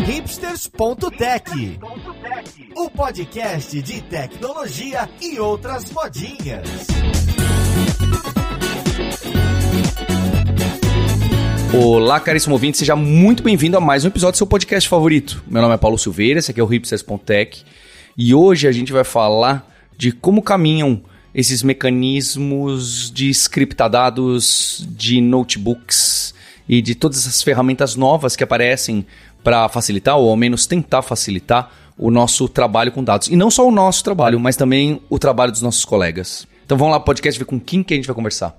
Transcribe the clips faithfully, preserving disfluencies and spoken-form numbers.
hipsters ponto tech, o podcast de tecnologia e outras modinhas. Olá, caríssimo ouvinte, seja muito bem-vindo a mais um episódio do seu podcast favorito. Meu nome é Paulo Silveira, esse aqui é o hipsters ponto tech e hoje a gente vai falar de como caminham esses mecanismos de scriptadados, de notebooks e de todas essas ferramentas novas que aparecem para facilitar, ou ao menos tentar facilitar, o nosso trabalho com dados. E não só o nosso trabalho, mas também o trabalho dos nossos colegas. Então vamos lá, podcast, ver com quem que a gente vai conversar.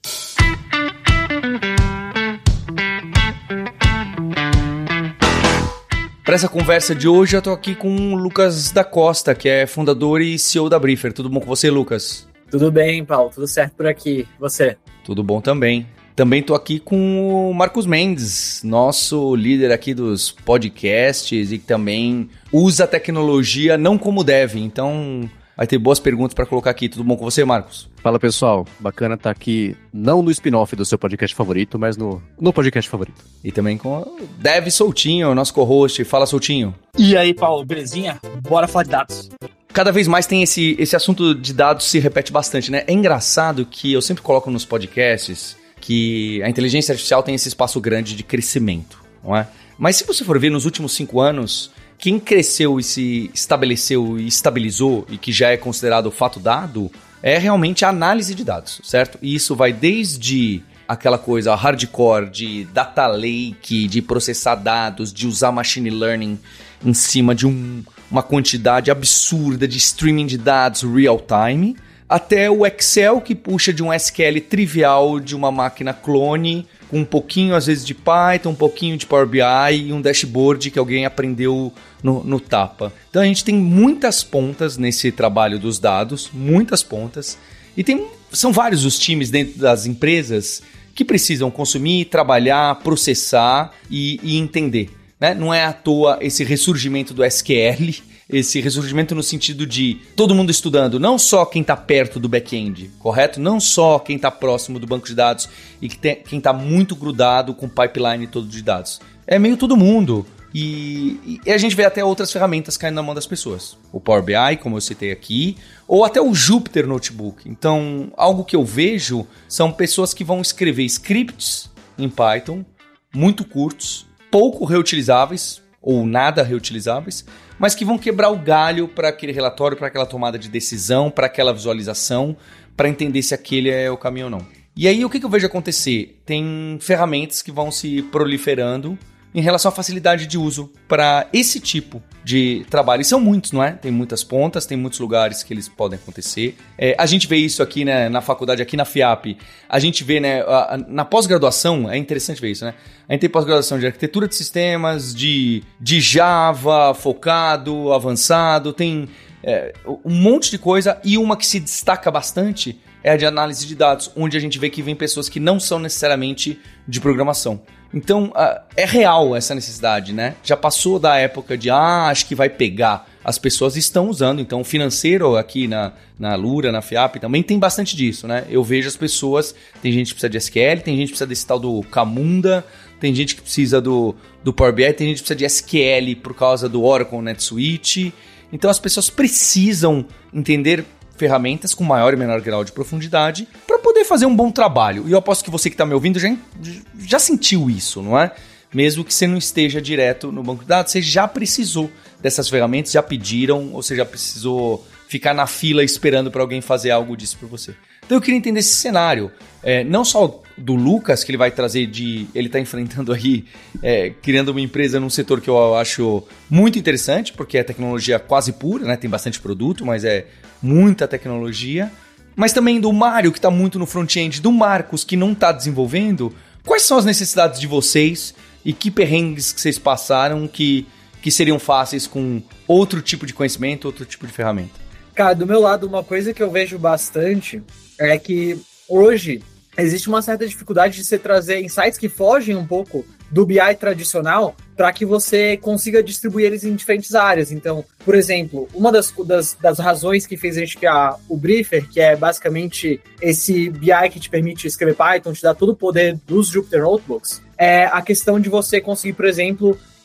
Para essa conversa de hoje, eu tô aqui com o Lucas da Costa, que é fundador e C E O da Briefer. Tudo bom com você, Lucas? Tudo bem, Paulo. Tudo certo por aqui. Você? Tudo bom também. Também tô aqui com o Marcos Mendes, nosso líder aqui dos podcasts e que também usa a tecnologia não como deve. Então, vai ter boas perguntas para colocar aqui. Tudo bom com você, Marcos? Fala, pessoal. Bacana estar aqui, não no spin-off do seu podcast favorito, mas no, no podcast favorito. E também com o Dev Soutinho, nosso co-host. Fala, Soutinho. E aí, Paulo, belezinha? Bora falar de dados. Cada vez mais tem esse, esse assunto de dados se repete bastante, né? É engraçado que eu sempre coloco nos podcasts que a inteligência artificial tem esse espaço grande de crescimento, não é? Mas se você for ver nos últimos cinco anos, quem cresceu e se estabeleceu e estabilizou e que já é considerado fato dado é realmente a análise de dados, certo? E isso vai desde aquela coisa hardcore de data lake, de processar dados, de usar machine learning em cima de um, uma quantidade absurda de streaming de dados real time, até o Excel que puxa de um S Q L trivial de uma máquina clone, com um pouquinho às vezes de Python, um pouquinho de Power B I e um dashboard que alguém aprendeu no, no tapa. Então a gente tem muitas pontas nesse trabalho dos dados, muitas pontas, e tem, são vários os times dentro das empresas que precisam consumir, trabalhar, processar e, e entender, né? Não é à toa esse ressurgimento do S Q L, esse ressurgimento no sentido de todo mundo estudando, não só quem está perto do back-end, correto? Não só quem está próximo do banco de dados e que tem, quem está muito grudado com o pipeline todo de dados. É meio todo mundo. E, e a gente vê até outras ferramentas caindo na mão das pessoas. O Power B I, como eu citei aqui, ou até o Jupyter Notebook. Então, algo que eu vejo são pessoas que vão escrever scripts em Python, muito curtos, pouco reutilizáveis, ou nada reutilizáveis, mas que vão quebrar o galho para aquele relatório, para aquela tomada de decisão, para aquela visualização, para entender se aquele é o caminho ou não. E aí, o que, que eu vejo acontecer? Tem ferramentas que vão se proliferando em relação à facilidade de uso para esse tipo de trabalho. E são muitos, não é? Tem muitas pontas, tem muitos lugares que eles podem acontecer. É, a gente vê isso aqui, né, na faculdade, aqui na FIAP. A gente vê, né, a, a, na pós-graduação, é interessante ver isso, né? A gente tem pós-graduação de arquitetura de sistemas, de, de Java, focado, avançado, tem é, um monte de coisa. E uma que se destaca bastante é a de análise de dados, onde a gente vê que vem pessoas que não são necessariamente de programação. Então, uh, é real essa necessidade, né? Já passou da época de, ah, acho que vai pegar. As pessoas estão usando. Então, o financeiro aqui na, na Lura, na FIAP, também tem bastante disso, né? Eu vejo as pessoas, tem gente que precisa de S Q L, tem gente que precisa desse tal do Camunda, tem gente que precisa do, do Power B I, tem gente que precisa de S Q L por causa do Oracle NetSuite. Então, as pessoas precisam entender ferramentas com maior e menor grau de profundidade para poder fazer um bom trabalho. E eu aposto que você que está me ouvindo já, já sentiu isso, não é? Mesmo que você não esteja direto no banco de dados, você já precisou dessas ferramentas, já pediram, ou você já precisou ficar na fila esperando para alguém fazer algo disso por você. Então eu queria entender esse cenário, é, não só do Lucas, que ele vai trazer de... Ele está enfrentando aí, é, criando uma empresa num setor que eu acho muito interessante, porque é tecnologia quase pura, né? Tem bastante produto, mas é muita tecnologia. Mas também do Mário, que está muito no front-end, do Marcos, que não está desenvolvendo. Quais são as necessidades de vocês e que perrengues que vocês passaram que, que seriam fáceis com outro tipo de conhecimento, outro tipo de ferramenta? Cara, do meu lado, uma coisa que eu vejo bastante é que hoje existe uma certa dificuldade de você trazer insights que fogem um pouco do B I tradicional para que você consiga distribuir eles em diferentes áreas. Então, por exemplo, uma das, das, das razões que fez a gente criar o Briefer, que é basicamente esse B I que te permite escrever Python, te dá todo o poder dos Jupyter Notebooks, é a questão de você conseguir, por exemplo,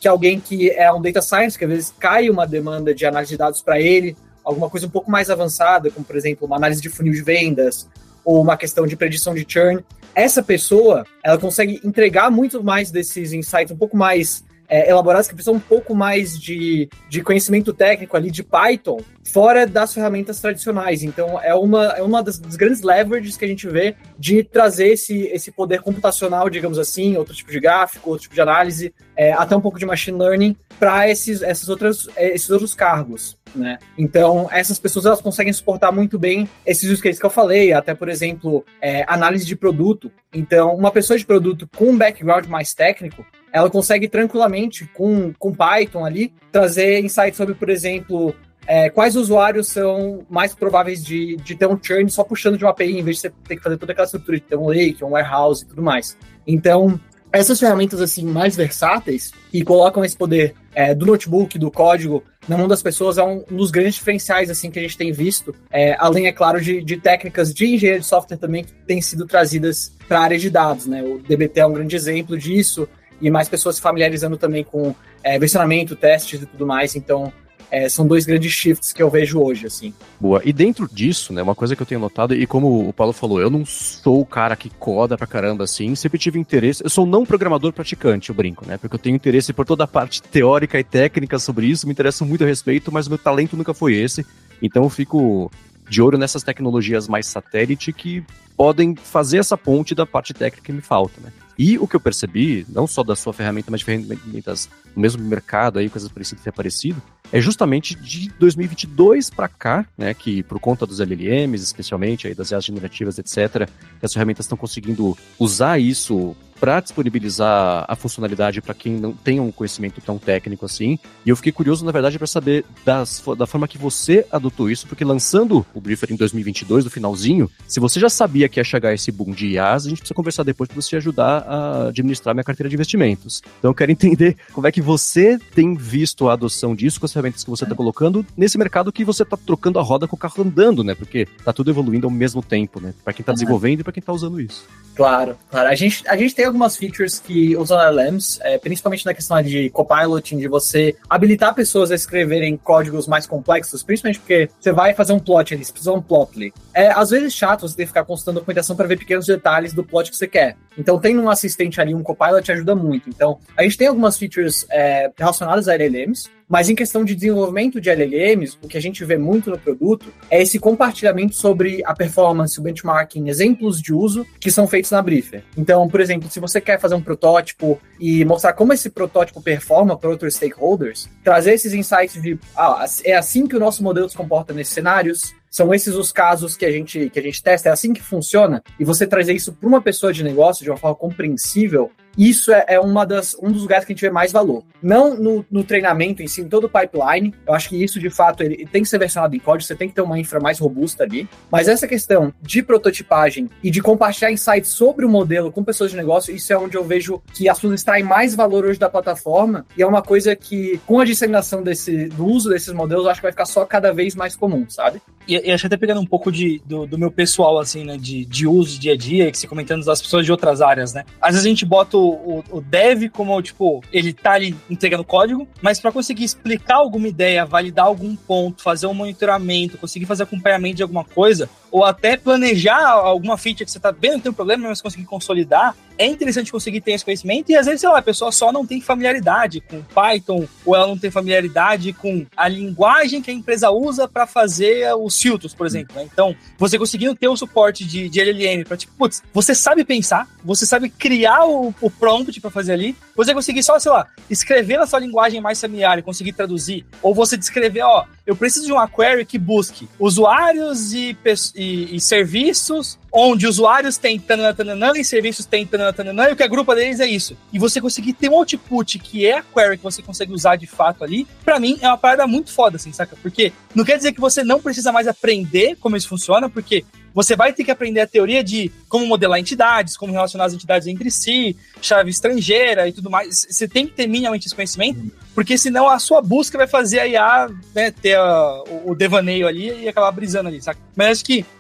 que alguém que é um data science, que às vezes cai uma demanda de análise de dados para ele, alguma coisa um pouco mais avançada, como, por exemplo, uma análise de funil de vendas, ou uma questão de predição de churn. Essa pessoa, ela consegue entregar muito mais desses insights um pouco mais é, elaborados, que precisam um pouco mais de, de conhecimento técnico ali de Python, fora das ferramentas tradicionais. Então, é uma, é uma das, das grandes leverages que a gente vê de trazer esse, esse poder computacional, digamos assim, outro tipo de gráfico, outro tipo de análise, é, até um pouco de machine learning, para esses, essas outras, esses outros cargos. Né? Então, essas pessoas elas conseguem suportar muito bem esses use cases que eu falei, até, por exemplo, é, análise de produto. Então, uma pessoa de produto com um background mais técnico, ela consegue tranquilamente, com, com Python ali, trazer insights sobre, por exemplo, é, quais usuários são mais prováveis de, de ter um churn só puxando de uma A P I, em vez de você ter que fazer toda aquela estrutura de ter um lake, um warehouse e tudo mais. Então, essas ferramentas assim mais versáteis e colocam esse poder é, do notebook, do código na mão das pessoas é um dos grandes diferenciais assim que a gente tem visto, é, além, é claro, de, de técnicas de engenharia de software também que têm sido trazidas para a área de dados, né? O D B T é um grande exemplo disso, e mais pessoas se familiarizando também com é, versionamento, testes e tudo mais. Então, É, são dois grandes shifts que eu vejo hoje, assim. Boa. E dentro disso, né, uma coisa que eu tenho notado, e como o Paulo falou, eu não sou o cara que coda pra caramba, assim, sempre tive interesse, eu sou não programador praticante, eu brinco, né, porque eu tenho interesse por toda a parte teórica e técnica sobre isso, me interesso muito a respeito, mas o meu talento nunca foi esse, então eu fico de olho nessas tecnologias mais satélite que podem fazer essa ponte da parte técnica que me falta, né. E o que eu percebi, não só da sua ferramenta, mas de ferramentas no mesmo mercado, aí, coisas parecidas que tem aparecido, é justamente de dois mil e vinte e dois para cá, né, que por conta dos L L Ms, especialmente, aí, das I As generativas, etcétera, que as ferramentas estão conseguindo usar isso para disponibilizar a funcionalidade para quem não tem um conhecimento tão técnico assim. E eu fiquei curioso, na verdade, para saber das, da forma que você adotou isso, porque lançando o Briefer em dois mil e vinte e dois, no finalzinho, se você já sabia que ia chegar esse boom de I As, a gente precisa conversar depois para você ajudar a administrar minha carteira de investimentos. Então eu quero entender como é que você tem visto a adoção disso com as ferramentas que você está colocando nesse mercado que você está trocando a roda com o carro andando, né? Porque tá tudo evoluindo ao mesmo tempo, né? Para quem está desenvolvendo e para quem está usando isso. Claro, claro. A gente, a gente tem algumas features que usam L L Ms, é, principalmente na questão de copiloting, de você habilitar pessoas a escreverem códigos mais complexos, principalmente porque você vai fazer um plot ali, você precisa de um plotly. É, às vezes é chato você ter que ficar consultando a documentação para ver pequenos detalhes do plot que você quer. Então, tendo um assistente ali, um copilot, ajuda muito. Então, a gente tem algumas features é, relacionadas a L L Ms, mas em questão de desenvolvimento de L L Ms, o que a gente vê muito no produto é esse compartilhamento sobre a performance, o benchmarking, exemplos de uso que são feitos na Briefer. Então, por exemplo, se você quer fazer um protótipo e mostrar como esse protótipo performa para outros stakeholders, trazer esses insights de, ah, é assim que o nosso modelo se comporta nesses cenários, são esses os casos que a gente, que a gente testa, é assim que funciona, e você trazer isso para uma pessoa de negócio de uma forma compreensível, isso é, é uma das, um dos lugares que a gente vê mais valor. Não no, no treinamento em si, em todo o pipeline, eu acho que isso, de fato, ele tem que ser versionado em código, você tem que ter uma infra mais robusta ali, mas essa questão de prototipagem e de compartilhar insights sobre o modelo com pessoas de negócio, isso é onde eu vejo que as pessoas extraem mais valor hoje da plataforma, e é uma coisa que, com a disseminação desse, do uso desses modelos, eu acho que vai ficar só cada vez mais comum, sabe? E, e acho até pegando um pouco de, do, do meu pessoal, assim, né, de, de uso dia a dia, que se comentando das pessoas de outras áreas, né? Às vezes a gente bota o, o, o dev como, tipo, ele tá ali entregando código, mas para conseguir explicar alguma ideia, validar algum ponto, fazer um monitoramento, conseguir fazer acompanhamento de alguma coisa, ou até planejar alguma feature que você tá vendo que tem um problema, mas conseguir consolidar, é interessante conseguir ter esse conhecimento, e às vezes, sei lá, a pessoa só não tem familiaridade com Python, ou ela não tem familiaridade com a linguagem que a empresa usa para fazer os filtros, por exemplo, né? Então, você conseguindo ter o suporte de, de L L M para, tipo, putz, você sabe pensar, você sabe criar o, o prompt para fazer ali, você conseguir só, sei lá, escrever na sua linguagem mais familiar e conseguir traduzir, ou você descrever, ó, eu preciso de uma query que busque usuários e, e, e serviços, onde usuários têm tananã e serviços têm tananã, e o que agrupa deles é isso. E você conseguir ter um output que é a query que você consegue usar de fato ali, pra mim é uma parada muito foda, assim, saca? Porque não quer dizer que você não precisa mais aprender como isso funciona, porque você vai ter que aprender a teoria de como modelar entidades, como relacionar as entidades entre si, chave estrangeira e tudo mais. Você tem que ter minimamente esse conhecimento, porque senão a sua busca vai fazer a I A, né, ter a, o, o devaneio ali e acabar brisando ali, saca? Mas acho que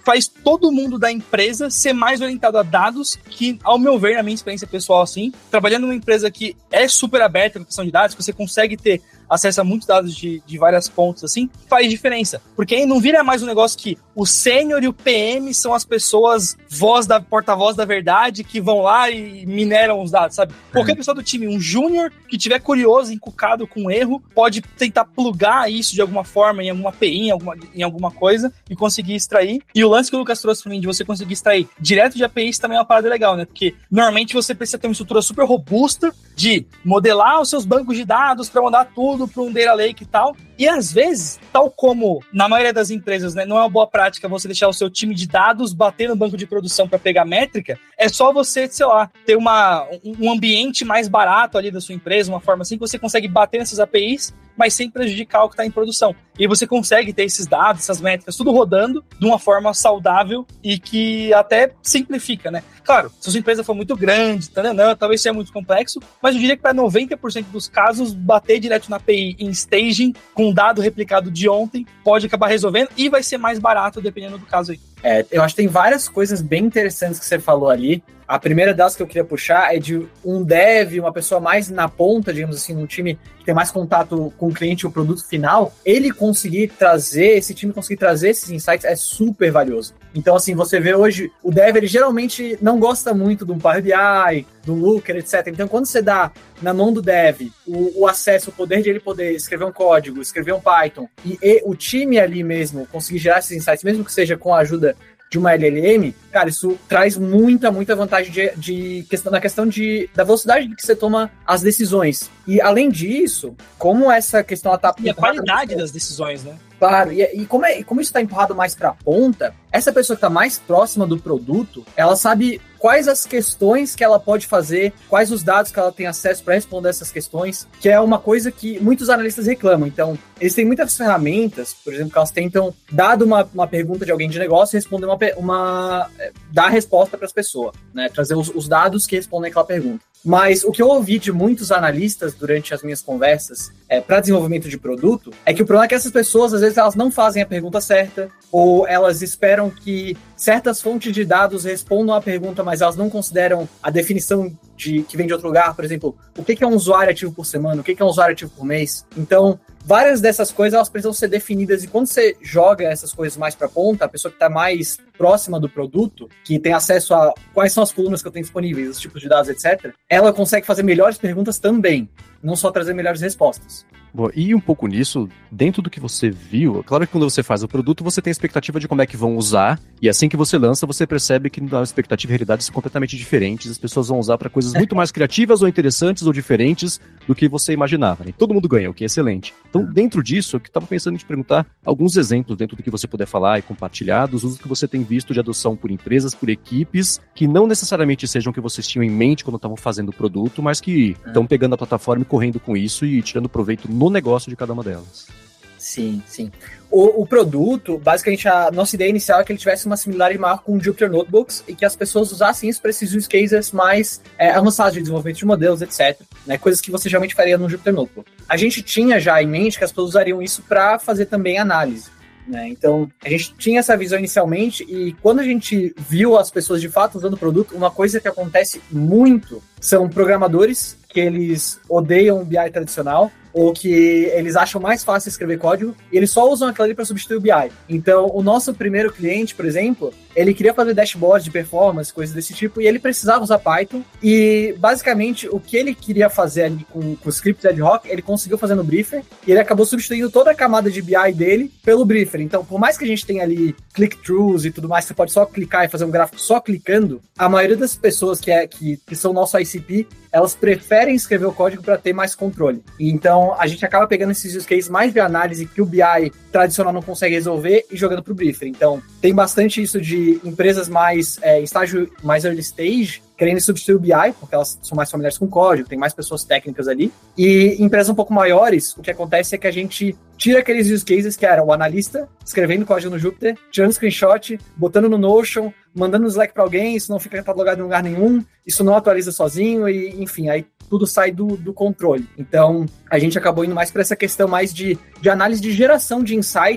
faz todo mundo da empresa ser mais orientado a dados, que, ao meu ver, na minha experiência pessoal, assim, trabalhando numa empresa que é super aberta na questão de dados, que você consegue ter acesso a muitos dados de, de várias pontas, assim, faz diferença. Porque aí não vira mais um negócio que o sênior e o P M são as pessoas voz da, porta-voz da verdade, que vão lá e mineram os dados, sabe? Qualquer uhum. pessoa do time, um júnior que tiver curioso, encucado com um erro, pode tentar plugar isso de alguma forma em alguma A P I, em alguma, em alguma coisa, e conseguir extrair. E o lance que o Lucas trouxe pra mim, de você conseguir extrair direto de A P I, isso também é uma parada legal, né? Porque normalmente você precisa ter uma estrutura super robusta de modelar os seus bancos de dados para mandar tudo para um data lake e tal. E às vezes, tal como na maioria das empresas, né, não é uma boa prática você deixar o seu time de dados bater no banco de produção para pegar métrica, é só você, sei lá, ter uma, um ambiente mais barato ali da sua empresa, uma forma assim que você consegue bater nessas A P Is, mas sem prejudicar o que está em produção. E você consegue ter esses dados, essas métricas, tudo rodando de uma forma saudável e que até simplifica, né? Claro, se a sua empresa for muito grande, não, talvez seja muito complexo, mas eu diria que para noventa por cento dos casos, bater direto na A P I em staging, com um dado replicado de ontem, pode acabar resolvendo e vai ser mais barato, dependendo do caso aí. É, eu acho que tem várias coisas bem interessantes que você falou ali. A primeira delas que eu queria puxar é de um dev, uma pessoa mais na ponta, digamos assim, um time que tem mais contato com o cliente e o produto final, ele conseguir trazer, esse time conseguir trazer esses insights é super valioso. Então, assim, você vê hoje, o dev, ele geralmente não gosta muito do Power B I, do Looker, etcétera. Então, quando você dá na mão do dev o, o acesso, o poder de ele poder escrever um código, escrever um Python, e, e o time ali mesmo conseguir gerar esses insights, mesmo que seja com a ajuda de uma L L M, cara, isso traz muita, muita vantagem de, de questão, na questão de, da velocidade que você toma as decisões. E, além disso, como essa questão... Ela tá e a qualidade das decisões, né? Claro, e, e, como é, e como isso está empurrado mais para a ponta, essa pessoa que está mais próxima do produto, ela sabe quais as questões que ela pode fazer, quais os dados que ela tem acesso para responder essas questões, que é uma coisa que muitos analistas reclamam. Então, eles têm muitas ferramentas, por exemplo, que elas tentam, dado uma, uma pergunta de alguém de negócio, responder uma, uma dar a resposta para as pessoas, né? Trazer os, os dados que respondem aquela pergunta. Mas o que eu ouvi de muitos analistas durante as minhas conversas é, para desenvolvimento de produto é que o problema é que essas pessoas, às vezes, elas não fazem a pergunta certa, ou elas esperam que certas fontes de dados respondam a pergunta, mas elas não consideram a definição de, que vem de outro lugar. Por exemplo, o que é um usuário ativo por semana, o que é um usuário ativo por mês. Então, várias dessas coisas, elas precisam ser definidas, e quando você joga essas coisas mais para a ponta, a pessoa que está mais próxima do produto, que tem acesso a quais são as colunas que eu tenho disponíveis, os tipos de dados, etcétera, ela consegue fazer melhores perguntas também, não só trazer melhores respostas. Bom, e um pouco nisso, dentro do que você viu, claro que quando você faz o produto, você tem a expectativa de como é que vão usar, e assim que você lança, você percebe que a expectativa e a realidade são completamente diferentes, as pessoas vão usar para coisas muito mais criativas ou interessantes ou diferentes do que você imaginava, né? Todo mundo ganha, o que é excelente. Então, dentro disso, eu estava pensando em te perguntar alguns exemplos dentro do que você puder falar e compartilhar, dos usos que você tem visto de adoção por empresas, por equipes, que não necessariamente sejam que vocês tinham em mente quando estavam fazendo o produto, mas que estão pegando a plataforma e correndo com isso e tirando proveito no negócio de cada uma delas. Sim, sim. O, o produto, basicamente, a nossa ideia inicial é que ele tivesse uma similaridade maior com o Jupyter Notebooks e que as pessoas usassem isso para esses use cases mais é, avançados de desenvolvimento de modelos, etcétera. Né, coisas que você geralmente faria no Jupyter Notebook. A gente tinha já em mente que as pessoas usariam isso para fazer também análise. Né? Então, a gente tinha essa visão inicialmente, e quando a gente viu as pessoas de fato usando o produto, uma coisa que acontece muito são programadores que eles odeiam o B I tradicional, ou que eles acham mais fácil escrever código, e eles só usam aquilo ali para substituir o B I. Então, o nosso primeiro cliente, por exemplo, ele queria fazer dashboard de performance, coisas desse tipo, e ele precisava usar Python, e basicamente o que ele queria fazer ali com, com o script ad hoc, ele conseguiu fazer no Briefer, e ele acabou substituindo toda a camada de B I dele pelo Briefer. Então, por mais que a gente tenha ali click-throughs e tudo mais, você pode só clicar e fazer um gráfico só clicando, a maioria das pessoas que, é, que, que são nosso I C P, elas preferem escrever o código para ter mais controle. Então, a gente acaba pegando esses use cases mais de análise que o B I tradicional não consegue resolver e jogando para o Briefer. Então, tem bastante isso de empresas mais é, em estágio mais early stage querendo substituir o B I, porque elas são mais familiares com código, tem mais pessoas técnicas ali. E empresas um pouco maiores, o que acontece é que a gente tira aqueles use cases que era o analista escrevendo código no Jupyter, tirando screenshot, botando no Notion, mandando no Slack para alguém, isso não fica catalogado em lugar nenhum, isso não atualiza sozinho, e enfim, aí tudo sai do, do controle. Então, a gente acabou indo mais para essa questão mais de, de análise de geração de insights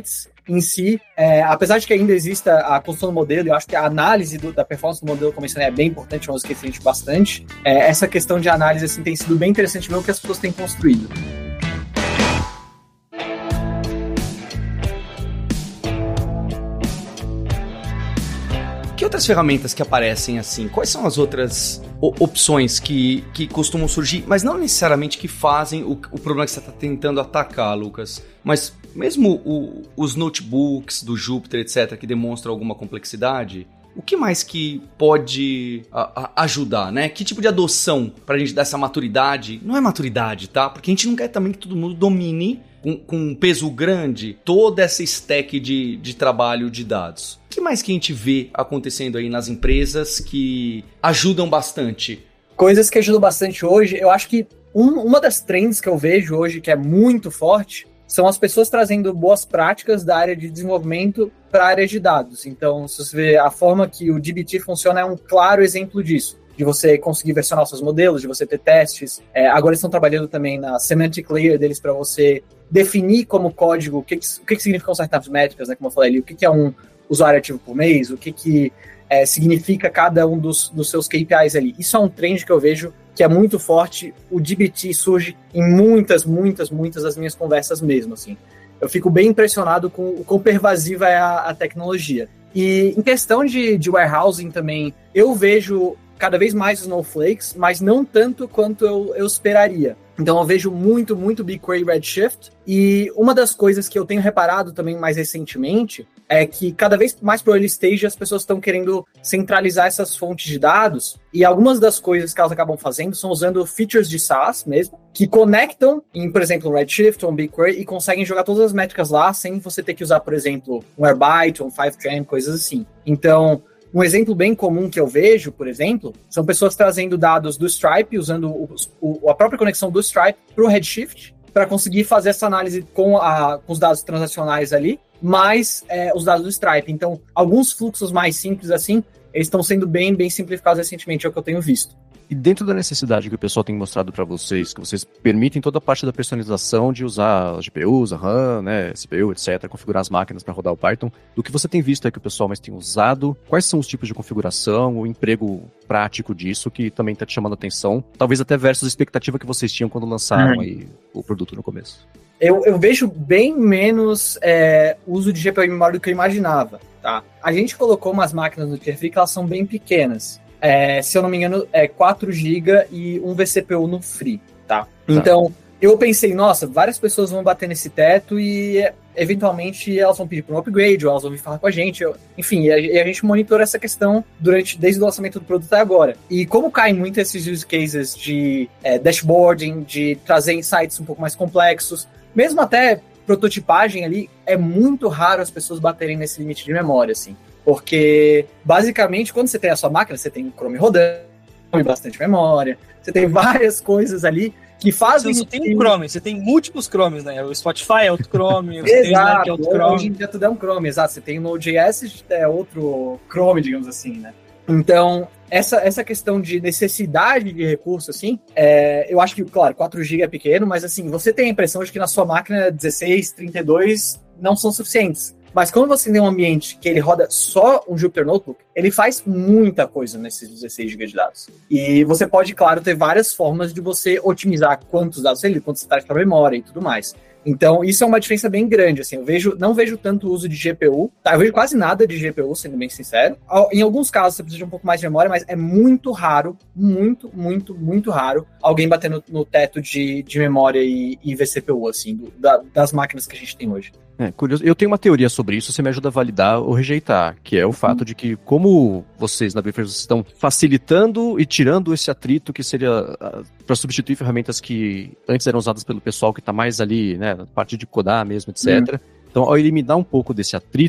em si, é, apesar de que ainda exista a construção do modelo, eu acho que a análise do, da performance do modelo, como eu mencionei, é bem importante, é uma coisa que a gente bastante. É, essa questão de análise assim, tem sido bem interessante ver o que as pessoas têm construído. Que outras ferramentas que aparecem assim? Quais são as outras o- opções que, que costumam surgir, mas não necessariamente que fazem o, o problema que você está tentando atacar, Lucas? Mas mesmo o, os notebooks do Jupyter, etcétera, que demonstram alguma complexidade, o que mais que pode a, a, ajudar, né? Que tipo de adoção para a gente dar essa maturidade? Não é maturidade, tá? Porque a gente não quer também que todo mundo domine com, com um peso grande toda essa stack de, de trabalho de dados. O que mais que a gente vê acontecendo aí nas empresas que ajudam bastante? Coisas que ajudam bastante hoje, eu acho que um, uma das trends que eu vejo hoje que é muito forte são as pessoas trazendo boas práticas da área de desenvolvimento para a área de dados. Então, se você vê a forma que o D B T funciona, é um claro exemplo disso. De você conseguir versionar os seus modelos, de você ter testes. É, agora eles estão trabalhando também na semantic layer deles para você definir como código o que, o que significam certas métricas, né, como eu falei ali, o que é um usuário ativo por mês, o que, que é, significa cada um dos, dos seus K P Is ali. Isso é um trend que eu vejo que é muito forte. O D B T surge em muitas, muitas, muitas das minhas conversas mesmo, assim. Eu fico bem impressionado com o quão pervasiva é a, a tecnologia. E em questão de, de warehousing também, eu vejo cada vez mais Snowflakes, mas não tanto quanto eu, eu esperaria. Então eu vejo muito, muito BigQuery Redshift, e uma das coisas que eu tenho reparado também mais recentemente é que cada vez mais pro early stage as pessoas estão querendo centralizar essas fontes de dados, e algumas das coisas que elas acabam fazendo são usando features de SaaS mesmo, que conectam em, por exemplo, um Redshift ou um BigQuery e conseguem jogar todas as métricas lá sem você ter que usar, por exemplo, um Airbyte ou um Fivetran, coisas assim. Então, um exemplo bem comum que eu vejo, por exemplo, são pessoas trazendo dados do Stripe, usando o, o, a própria conexão do Stripe para o Redshift, para conseguir fazer essa análise com, a, com os dados transacionais ali, mais é, os dados do Stripe. Então, alguns fluxos mais simples assim, eles estão sendo bem, bem simplificados recentemente, é o que eu tenho visto. E dentro da necessidade que o pessoal tem mostrado para vocês, que vocês permitem toda a parte da personalização de usar a G P Us, a RAM, né, C P U, etcétera, configurar as máquinas para rodar o Python, do que você tem visto aí que o pessoal mais tem usado, quais são os tipos de configuração, o emprego prático disso que também está te chamando a atenção, talvez até versus a expectativa que vocês tinham quando lançaram uhum. aí o produto no começo? Eu, eu vejo bem menos é, uso de G P U em memória do que eu imaginava, tá? A gente colocou umas máquinas no Tier Free que elas são bem pequenas. É, se eu não me engano, é quatro gigas e um V C P U no Free, tá? Então, eu pensei, nossa, várias pessoas vão bater nesse teto e, eventualmente, elas vão pedir para um upgrade ou elas vão vir falar com a gente. Eu, enfim, e a, e a gente monitora essa questão durante, desde o lançamento do produto até agora. E como caem muito esses use cases de é, dashboarding, de trazer insights um pouco mais complexos, mesmo até prototipagem ali, é muito raro as pessoas baterem nesse limite de memória, assim. Porque, basicamente, quando você tem a sua máquina, você tem o Chrome rodando, bastante memória, você tem várias coisas ali que fazem... Você não tem um Chrome, você tem múltiplos Chromes, né? O Spotify é outro Chrome, o exato, é outro Chrome. Hoje em dia tudo é um Chrome, exato. Você tem o Node.js, é outro Chrome, digamos assim, né? Então, essa, essa questão de necessidade de recurso, assim, é, eu acho que, claro, quatro gigas é pequeno, mas, assim, você tem a impressão de que na sua máquina dezesseis, trinta e dois não são suficientes. Mas quando você tem um ambiente que ele roda só um Jupyter Notebook, ele faz muita coisa nesses dezesseis gigas de dados. E você pode, claro, ter várias formas de você otimizar quantos dados você lida, quantos você traz para a memória e tudo mais. Então, isso é uma diferença bem grande, assim, eu vejo, não vejo tanto uso de G P U, tá? Eu vejo quase nada de G P U, sendo bem sincero. Em alguns casos, você precisa de um pouco mais de memória, mas é muito raro, muito, muito, muito raro alguém bater no, no teto de, de memória e, e V C P U, assim, do, da, das máquinas que a gente tem hoje. É, curioso. Eu tenho uma teoria sobre isso, você me ajuda a validar ou rejeitar, que é o fato hum. de que, como vocês na Briefers estão facilitando e tirando esse atrito que seria uh, para substituir ferramentas que antes eram usadas pelo pessoal que está mais ali, né, na parte de codar mesmo, etcétera. Hum. Então, ao eliminar um pouco desse atrito,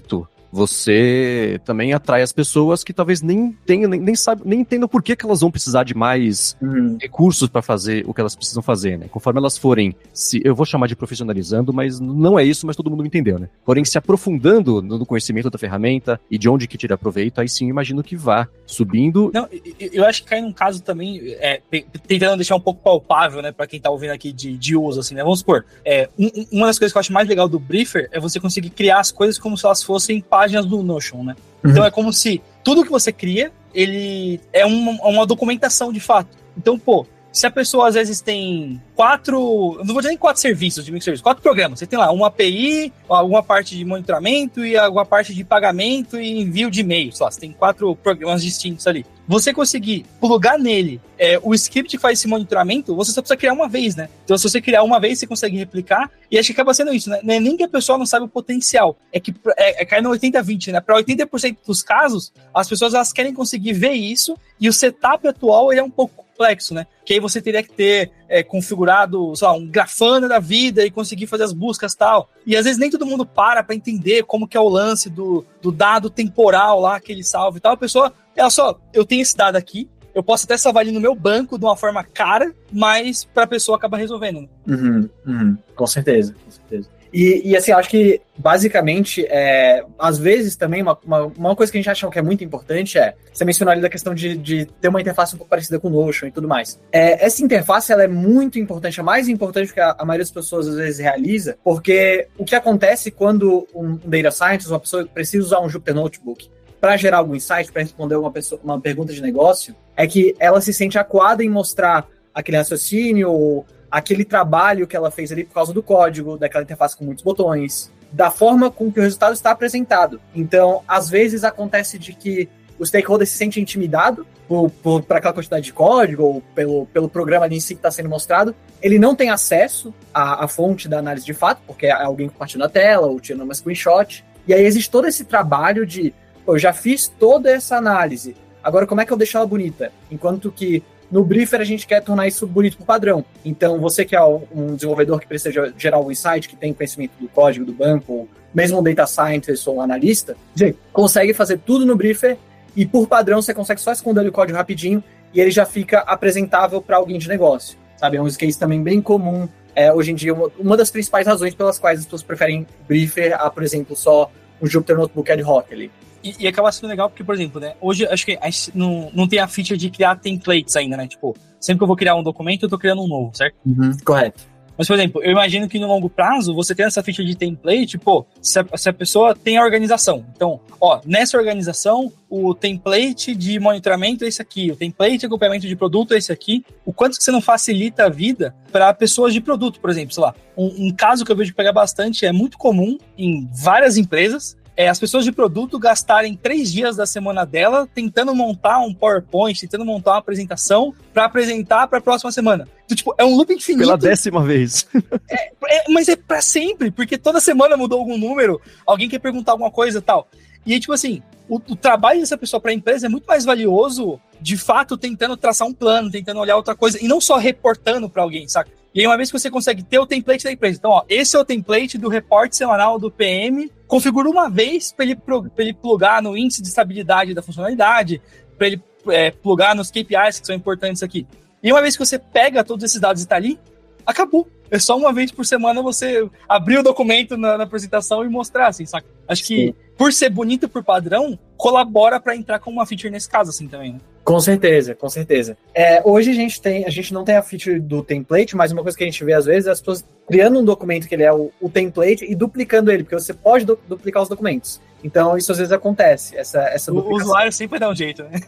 você também atrai as pessoas que talvez nem tenham, nem, nem, sabe, nem entendam por que, que elas vão precisar de mais uhum. recursos para fazer o que elas precisam fazer, né? Conforme elas forem, se, eu vou chamar de profissionalizando, mas não é isso, mas todo mundo me entendeu, né? Porém, se aprofundando no conhecimento da ferramenta e de onde que tira proveito, aí sim eu imagino que vá subindo. Não, eu acho que cai num caso também, é, tentando deixar um pouco palpável, né, para quem tá ouvindo aqui de, de uso, assim, né? Vamos supor, é, um, uma das coisas que eu acho mais legal do Briefer é você conseguir criar as coisas como se elas fossem páginas do Notion, né? Uhum. Então é como se tudo que você cria, ele é uma, uma documentação de fato. Então, pô, se a pessoa às vezes tem quatro, não vou dizer nem quatro serviços de microserviços, quatro programas. Você tem lá uma A P I, alguma parte de monitoramento e alguma parte de pagamento e envio de e-mail. Sei lá, você tem quatro programas distintos ali. Você conseguir plugar nele é, o script que faz esse monitoramento, você só precisa criar uma vez, né? Então, se você criar uma vez, você consegue replicar. E acho que acaba sendo isso, né? Não é nem que a pessoa não sabe o potencial. É que é, é cai no oitenta a vinte, né? Para oitenta por cento dos casos, as pessoas elas querem conseguir ver isso e o setup atual ele é um pouco complexo, né? Que aí você teria que ter é, configurado, sei lá, um Grafana da vida e conseguir fazer as buscas e tal. E às vezes nem todo mundo para para entender como que é o lance do, do dado temporal lá que ele salva e tal. A pessoa, ela só, eu tenho esse dado aqui, eu posso até salvar ele no meu banco de uma forma cara, mas para a pessoa acaba resolvendo. Né? Uhum, uhum, com certeza, com certeza. E, e assim, acho que basicamente, é, às vezes também, uma, uma, uma coisa que a gente acha que é muito importante é, você mencionou ali da questão de, de ter uma interface um pouco parecida com o Notion e tudo mais. É, essa interface, ela é muito importante, é mais importante do que a, a maioria das pessoas às vezes realiza, porque o que acontece quando um, um data scientist, uma pessoa precisa usar um Jupyter Notebook para gerar algum insight, para responder uma, pessoa, uma pergunta de negócio, é que ela se sente acuada em mostrar aquele raciocínio ou aquele trabalho que ela fez ali por causa do código, daquela interface com muitos botões, da forma com que o resultado está apresentado. Então, às vezes acontece de que o stakeholder se sente intimidado por, por, por aquela quantidade de código ou pelo, pelo programa ali em si que está sendo mostrado. Ele não tem acesso à, à fonte da análise de fato, porque é alguém compartilhando a tela ou tirando uma screenshot. E aí existe todo esse trabalho de, pô, eu já fiz toda essa análise, agora como é que eu deixo ela bonita? Enquanto que no Briefer, a gente quer tornar isso bonito por padrão. Então, você que é um desenvolvedor que precisa gerar um insight, que tem conhecimento do código do banco, ou mesmo um data scientist ou um analista, você consegue fazer tudo no Briefer e, por padrão, você consegue só esconder o código rapidinho e ele já fica apresentável para alguém de negócio. Sabe? É um use case também bem comum. É, hoje em dia, uma, uma das principais razões pelas quais as pessoas preferem Briefer a, por exemplo, só um Jupyter Notebook ad hoc ali. E, e acaba sendo legal porque, por exemplo, né, hoje acho que a gente não, não tem a feature de criar templates ainda, né? Tipo, sempre que eu vou criar um documento, eu tô criando um novo, certo? Uhum, correto. Mas, por exemplo, eu imagino que no longo prazo, você tem essa feature de template, pô, se a, se a pessoa tem a organização. Então, ó, nessa organização, o template de monitoramento é esse aqui, o template de acompanhamento de produto é esse aqui. O quanto que você não facilita a vida para pessoas de produto, por exemplo, sei lá. Um, um caso que eu vejo pegar bastante, é muito comum em várias empresas, é as pessoas de produto gastarem três dias da semana dela tentando montar um PowerPoint, tentando montar uma apresentação para apresentar para a próxima semana. Então, tipo, é um loop infinito. Pela décima vez. É, é, mas é para sempre, porque toda semana mudou algum número, alguém quer perguntar alguma coisa e tal. E aí, tipo assim, o, o trabalho dessa pessoa para a empresa é muito mais valioso, de fato, tentando traçar um plano, tentando olhar outra coisa, e não só reportando para alguém, saca? E aí, uma vez que você consegue ter o template da empresa, então, ó, esse é o template do reporte semanal do P M, configura uma vez para ele, pra ele plugar no índice de estabilidade da funcionalidade, para ele é, plugar nos K P Is que são importantes aqui. E uma vez que você pega todos esses dados e tá ali, acabou. É só uma vez por semana você abrir o documento na, na apresentação e mostrar, assim, saca? Acho que, sim, por ser bonito por padrão, colabora para entrar com uma feature nesse caso, assim, também, né? Com certeza, com certeza. É, hoje a gente tem, a gente não tem a feature do template, mas uma coisa que a gente vê às vezes é as pessoas criando um documento que ele é o, o template e duplicando ele, porque você pode du- duplicar os documentos. Então, isso às vezes acontece, essa, essa duplicação. O usuário sempre dá um jeito, né?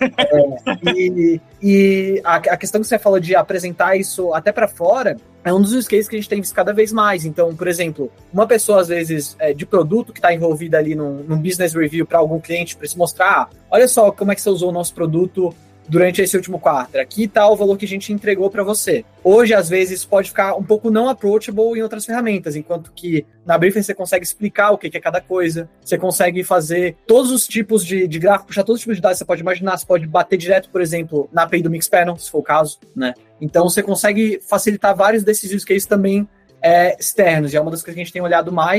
É, e e a, a questão que você falou de apresentar isso até para fora é um dos use cases que a gente tem visto cada vez mais. Então, por exemplo, uma pessoa, às vezes, é, de produto que está envolvida ali num, num business review para algum cliente, para se mostrar, olha só como é que você usou o nosso produto durante esse último quarto. Aqui está o valor que a gente entregou para você. Hoje, às vezes, pode ficar um pouco não approachable em outras ferramentas, enquanto que na Briefer você consegue explicar o que é cada coisa, você consegue fazer todos os tipos de, de gráfico, puxar todos os tipos de dados que você pode imaginar, você pode bater direto, por exemplo, na A P I do Mixpanel, se for o caso, né? Então, você consegue facilitar vários desses use cases também é, externos, e é uma das coisas que a gente tem olhado mais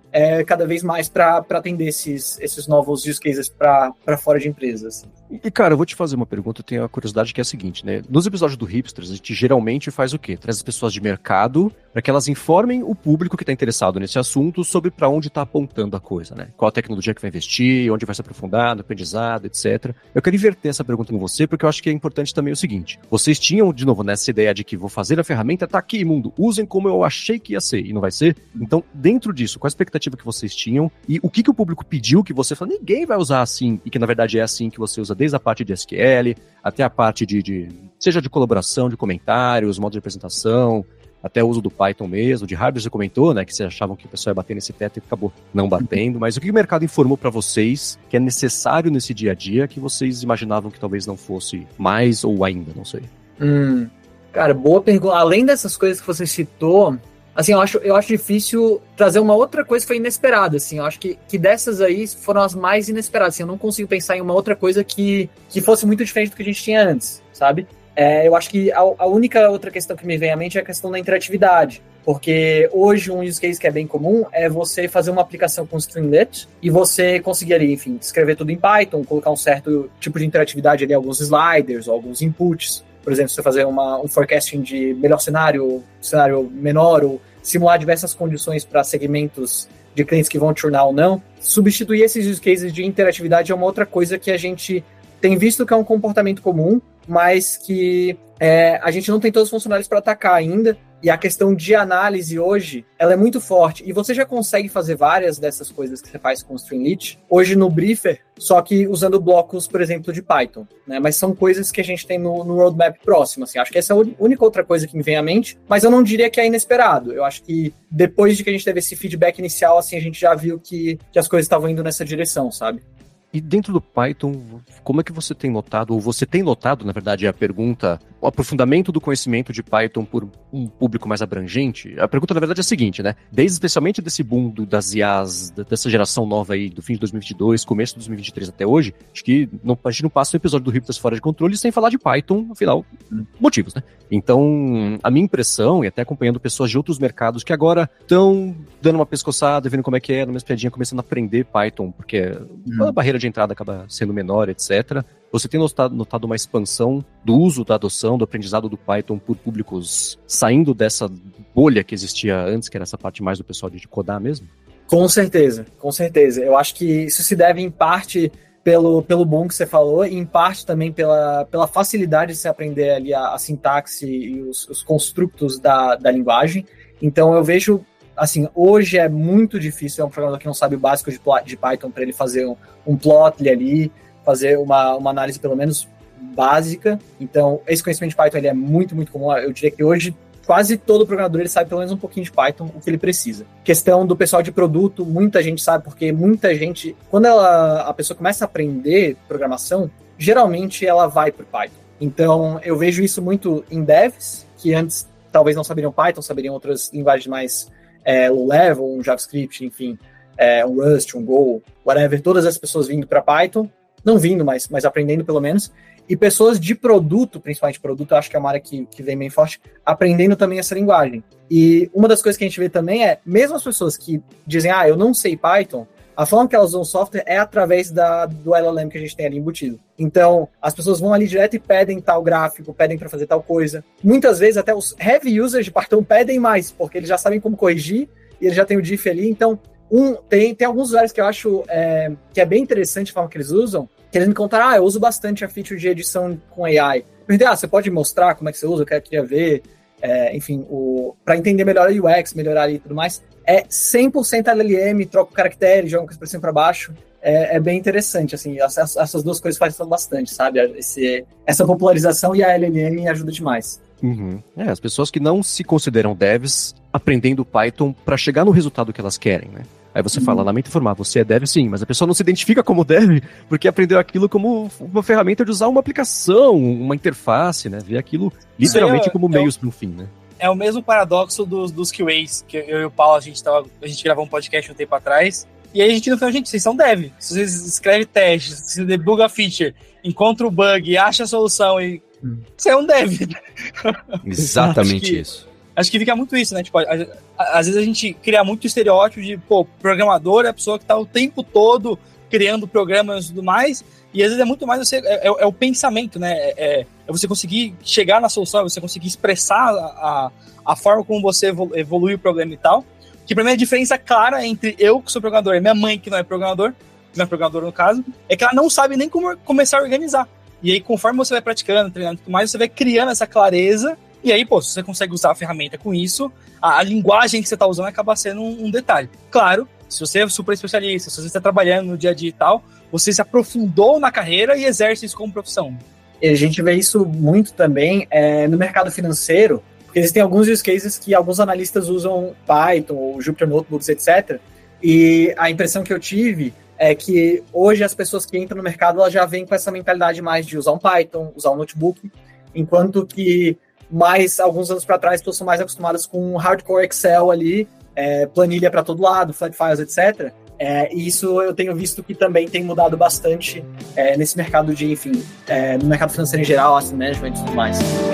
é, cada vez mais para atender esses, esses novos use cases para fora de empresas. E, cara, eu vou te fazer uma pergunta, eu tenho a curiosidade que é a seguinte, né? Nos episódios do Hipsters, a gente geralmente faz o quê? Traz as pessoas de mercado para que elas informem o público que está interessado nesse assunto sobre para onde está apontando a coisa, né? Qual a tecnologia que vai investir, onde vai se aprofundar, no aprendizado, etcétera. Eu quero inverter essa pergunta com você, porque eu acho que é importante também o seguinte. Vocês tinham, de novo, nessa ideia de que vou fazer a ferramenta, tá aqui, mundo, usem como eu achei que ia ser, e não vai ser? Então, dentro disso, qual a expectativa que vocês tinham e o que, que o público pediu que você falou, ninguém vai usar assim, e que na verdade é assim que você usa desde a parte de S Q L, até a parte de, de seja de colaboração, de comentários, modo de apresentação, até o uso do Python mesmo, de hardware você comentou, né, que vocês achavam que o pessoal ia bater nesse teto e acabou não batendo, mas o que o mercado informou para vocês que é necessário nesse dia a dia que vocês imaginavam que talvez não fosse mais ou ainda, não sei? Hum, cara, boa pergunta. Além dessas coisas que você citou, assim, eu acho, eu acho difícil trazer uma outra coisa que foi inesperada, assim, eu acho que, que dessas aí foram as mais inesperadas, assim, eu não consigo pensar em uma outra coisa que, que fosse muito diferente do que a gente tinha antes, sabe? É, eu acho que a, a única outra questão que me vem à mente é a questão da interatividade, porque hoje um use case que é bem comum é você fazer uma aplicação com Streamlit e você conseguir ali, enfim, escrever tudo em Python, colocar um certo tipo de interatividade ali, alguns sliders ou alguns inputs, por exemplo, você fazer uma, um forecasting de melhor cenário, cenário menor, ou simular diversas condições para segmentos de clientes que vão churnar ou não. Substituir esses use cases de interatividade é uma outra coisa que a gente tem visto que é um comportamento comum, mas que é, a gente não tem todos os funcionários para atacar ainda, e a questão de análise hoje, ela é muito forte, e você já consegue fazer várias dessas coisas que você faz com o Streamlit, hoje no Briefer, só que usando blocos, por exemplo, de Python, né? Mas são coisas que a gente tem no, no roadmap próximo, assim, acho que essa é a única outra coisa que me vem à mente, mas eu não diria que é inesperado, eu acho que depois de que a gente teve esse feedback inicial, assim, a gente já viu que, que as coisas estavam indo nessa direção, sabe? E dentro do Python, como é que você tem notado, ou você tem notado, na verdade, a pergunta, o aprofundamento do conhecimento de Python por um público mais abrangente? A pergunta, na verdade, é a seguinte, né? Desde especialmente desse boom do, das I As, dessa geração nova aí, do fim de dois mil e vinte e dois, começo de dois mil e vinte e três até hoje, acho que não, a gente não passa um episódio do Hipsters Fora de Controle sem falar de Python, afinal, motivos, né? Então, a minha impressão, e até acompanhando pessoas de outros mercados que agora estão dando uma pescoçada, vendo como é que é, numa espiadinha, começando a aprender Python, porque hum. a barreira de entrada acaba sendo menor, etcétera. Você tem notado, notado uma expansão do uso, da adoção, do aprendizado do Python por públicos saindo dessa bolha que existia antes, que era essa parte mais do pessoal de codar mesmo? Com certeza, com certeza. Eu acho que isso se deve em parte pelo, pelo boom que você falou e em parte também pela, pela facilidade de se aprender ali a, a sintaxe e os, os construtos da, da linguagem. Então eu vejo, assim, hoje é muito difícil, é um programador que não sabe o básico de, de Python para ele fazer um, um plot ali, fazer uma, uma análise pelo menos básica. Então, esse conhecimento de Python ele é muito, muito comum. Eu diria que hoje quase todo programador ele sabe pelo menos um pouquinho de Python, o que ele precisa. Questão do pessoal de produto, muita gente sabe, porque muita gente, quando ela, a pessoa começa a aprender programação, geralmente ela vai para Python. Então, eu vejo isso muito em devs, que antes talvez não saberiam Python, saberiam outras linguagens mais é, low-level, um JavaScript, enfim, é, um Rust, um Go, whatever, todas as pessoas vindo para Python, não vindo, mas, mas aprendendo pelo menos, e pessoas de produto, principalmente produto, eu acho que é uma área que, que vem bem forte, aprendendo também essa linguagem. E uma das coisas que a gente vê também é, mesmo as pessoas que dizem, ah, eu não sei Python, a forma que elas usam o software é através da, do L L M que a gente tem ali embutido. Então, as pessoas vão ali direto e pedem tal gráfico, pedem para fazer tal coisa. Muitas vezes, até os heavy users de Python pedem mais, porque eles já sabem como corrigir, e eles já têm o diff ali, então... Um, tem, tem alguns usuários que eu acho é, que é bem interessante a forma que eles usam, que eles me contaram, ah, eu uso bastante a feature de edição com A I. Eu perguntei, ah, você pode mostrar como é que você usa, eu queria ver, é, enfim, para entender melhor a U X, melhorar e tudo mais. É cem por cento L L M, troca o caractere, joga uma expressão para baixo. É, é bem interessante, assim, essas, essas duas coisas fazem bastante, sabe? Esse, essa popularização e a L L M ajuda demais. Uhum. É, as pessoas que não se consideram devs aprendendo Python para chegar no resultado que elas querem, né? Aí você uhum. fala, lamento informar, você é dev sim, mas a pessoa não se identifica como dev porque aprendeu aquilo como uma ferramenta de usar uma aplicação, uma interface, né? Ver aquilo literalmente é, como é, meios para um fim, né? É o mesmo paradoxo dos, dos Q As, que eu e o Paulo, a gente, tava, a gente gravou um podcast um tempo atrás, e aí a gente no final, gente, vocês são dev, se vocês escrevem testes, se debuga a feature, encontra o bug, acha a solução e... Hum. Você é um dev. Exatamente isso. acho que fica muito isso, né? Tipo, a, a, às vezes a gente cria muito estereótipo de, pô, programador é a pessoa que tá o tempo todo criando programas e tudo mais, e às vezes é muito mais você, é, é, é o pensamento, né? É, é você conseguir chegar na solução, é você conseguir expressar a, a, a forma como você evolui o problema e tal. Que pra mim a diferença clara entre eu, que sou programador, e minha mãe, que não é programador, que não é programador no caso, é que ela não sabe nem como começar a organizar. E aí, conforme você vai praticando, treinando e tudo mais, você vai criando essa clareza. E aí, pô, se você consegue usar a ferramenta com isso, a, a linguagem que você tá usando acaba sendo um, um detalhe. Claro, se você é super especialista, se você está trabalhando no dia a dia e tal, você se aprofundou na carreira e exerce isso como profissão. E a gente vê isso muito também é, no mercado financeiro, porque existem alguns use cases que alguns analistas usam Python ou Jupyter Notebooks, etcétera. E a impressão que eu tive é que hoje as pessoas que entram no mercado elas já vêm com essa mentalidade mais de usar um Python, usar um notebook, enquanto que mais alguns anos para trás as pessoas são mais acostumadas com hardcore Excel ali, é, planilha para todo lado, flat files, etcétera. É, e isso eu tenho visto que também tem mudado bastante é, nesse mercado de, enfim, é, no mercado financeiro em geral, asset management e tudo mais.